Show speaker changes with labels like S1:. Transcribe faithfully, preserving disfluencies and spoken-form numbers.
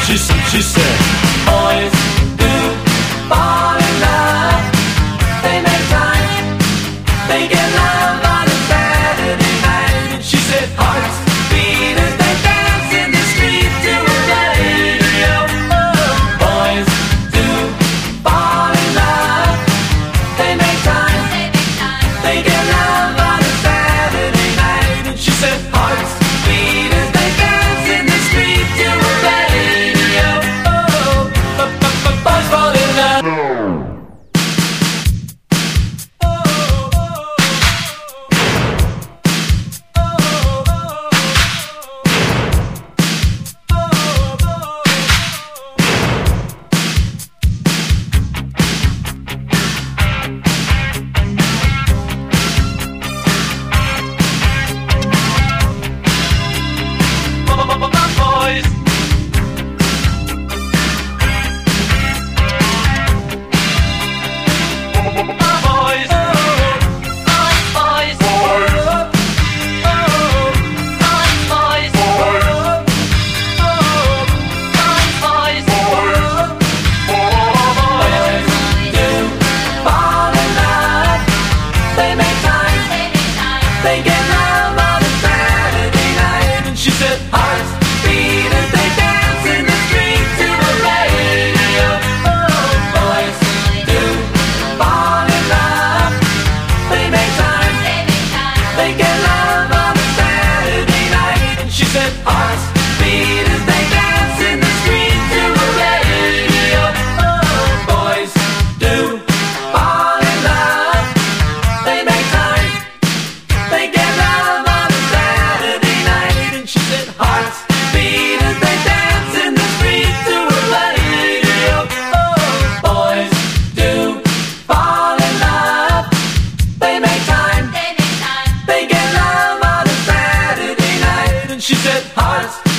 S1: she said, she said, boys do fall in love. They make time, they get love on a Saturday night. And she said, hearts beat as they dance in the street to a radio. Oh, boys do fall in love. They make time, they get love on a Saturday night. And she said, hearts beat as they dance in the street to a radio. Oh, boys fall in love. Boys. Boys. Boys. They get love on a Saturday night. And she said, hearts beat as they dance in the street to a radio. Oh, boys do fall in love. They make time, they get love on a Saturday night. And she said, hearts beat as they dance in the street to a radio. Oh, boys do fall in love. They make time, they get love on a Saturday night. And she said, hearts beat as they dance in the street to a radio. Oh, boys do fall in love. They make time, they get love on a Saturday night. And she said, hearts